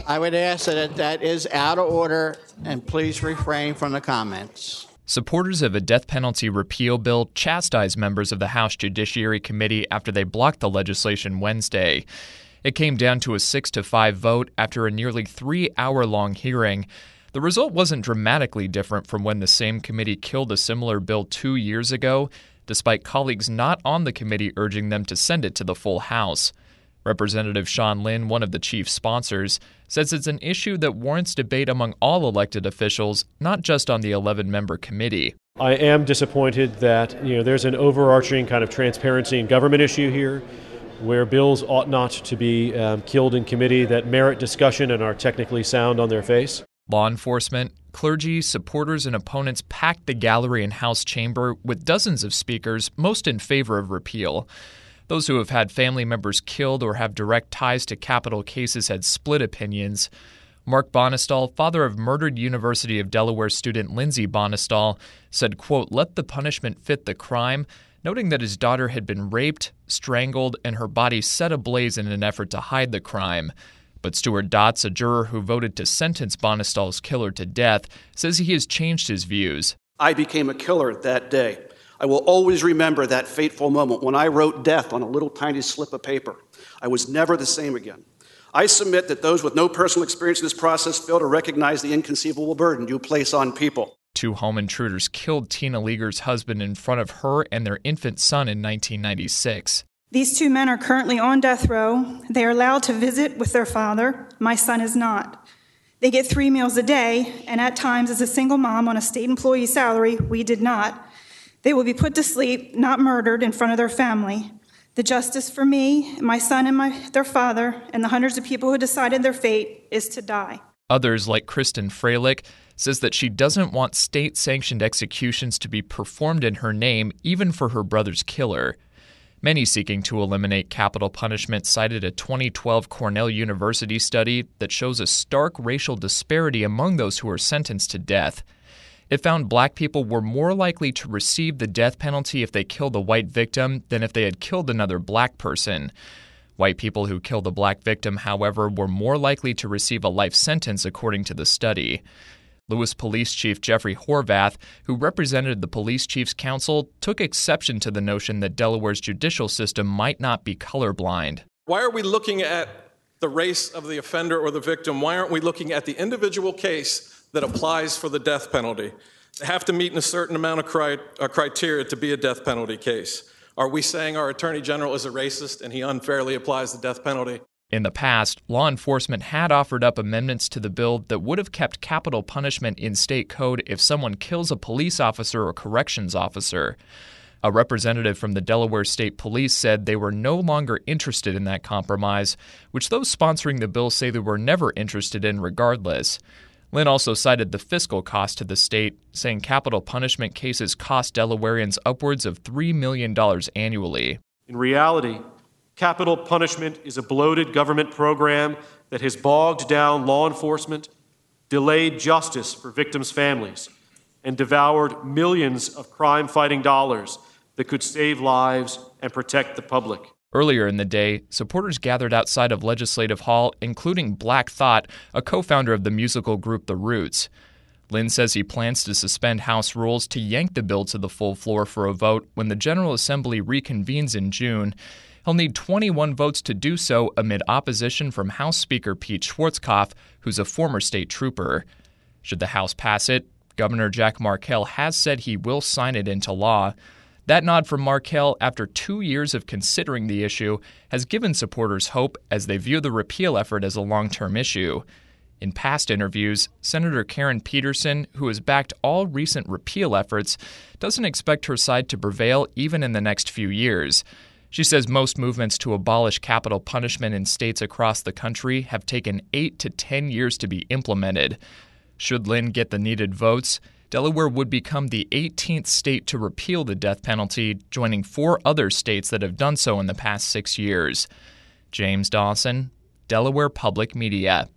I would ask that is out of order, and please refrain from the comments. Supporters of a death penalty repeal bill chastised members of the House Judiciary Committee after they blocked the legislation Wednesday. It came down to a 6-5 vote after a nearly 3-hour-long hearing. The result wasn't dramatically different from when the same committee killed a similar bill 2 years ago, despite colleagues not on the committee urging them to send it to the full House. Representative Sean Lynn, one of the chief sponsors, says it's an issue that warrants debate among all elected officials, not just on the 11-member committee. I am disappointed that there's an overarching kind of transparency in government issue here, where bills ought not to be killed in committee that merit discussion and are technically sound on their face. Law enforcement, clergy, supporters, and opponents packed the gallery and House chamber with dozens of speakers, most in favor of repeal. Those who have had family members killed or have direct ties to capital cases had split opinions. Mark Bonestall, father of murdered University of Delaware student Lindsay Bonestall, said, quote, "Let the punishment fit the crime," noting that his daughter had been raped, strangled, and her body set ablaze in an effort to hide the crime. But Stuart Dotz, a juror who voted to sentence Bonestall's killer to death, says he has changed his views. I became a killer that day. I will always remember that fateful moment when I wrote death on a little tiny slip of paper. I was never the same again. I submit that those with no personal experience in this process fail to recognize the inconceivable burden you place on people. 2 home intruders killed Tina Leaguer's husband in front of her and their infant son in 1996. These 2 men are currently on death row. They are allowed to visit with their father. My son is not. They get 3 meals a day, and at times, as a single mom on a state employee salary, we did not. They will be put to sleep, not murdered, in front of their family. The justice for me, my son, and their father, and the hundreds of people who decided their fate is to die. Others, like Kristen Freilich, says that she doesn't want state-sanctioned executions to be performed in her name, even for her brother's killer. Many seeking to eliminate capital punishment cited a 2012 Cornell University study that shows a stark racial disparity among those who are sentenced to death. It found black people were more likely to receive the death penalty if they killed a white victim than if they had killed another black person. White people who killed a black victim, however, were more likely to receive a life sentence, according to the study. Lewis Police Chief Jeffrey Horvath, who represented the Police Chiefs Council, took exception to the notion that Delaware's judicial system might not be colorblind. Why are we looking at the race of the offender or the victim? Why aren't we looking at the individual case that applies for the death penalty? They have to meet in a certain amount of criteria to be a death penalty case. Are we saying our Attorney General is a racist and he unfairly applies the death penalty? In the past, law enforcement had offered up amendments to the bill that would have kept capital punishment in state code if someone kills a police officer or corrections officer. A representative from the Delaware State Police said they were no longer interested in that compromise, which those sponsoring the bill say they were never interested in regardless. Lynn also cited the fiscal cost to the state, saying capital punishment cases cost Delawareans upwards of $3 million annually. In reality, capital punishment is a bloated government program that has bogged down law enforcement, delayed justice for victims' families, and devoured millions of crime-fighting dollars that could save lives and protect the public. Earlier in the day, supporters gathered outside of Legislative Hall, including Black Thought, a co-founder of the musical group The Roots. Lynn says he plans to suspend House rules to yank the bill to the full floor for a vote when the General Assembly reconvenes in June. He'll need 21 votes to do so amid opposition from House Speaker Pete Schwarzkopf, who's a former state trooper. Should the House pass it, Governor Jack Markell has said he will sign it into law. That nod from Markell, after 2 years of considering the issue, has given supporters hope as they view the repeal effort as a long-term issue. In past interviews, Senator Karen Peterson, who has backed all recent repeal efforts, doesn't expect her side to prevail even in the next few years. She says most movements to abolish capital punishment in states across the country have taken 8 to 10 years to be implemented. Should Lynn get the needed votes, Delaware would become the 18th state to repeal the death penalty, joining 4 other states that have done so in the past 6 years. James Dawson, Delaware Public Media.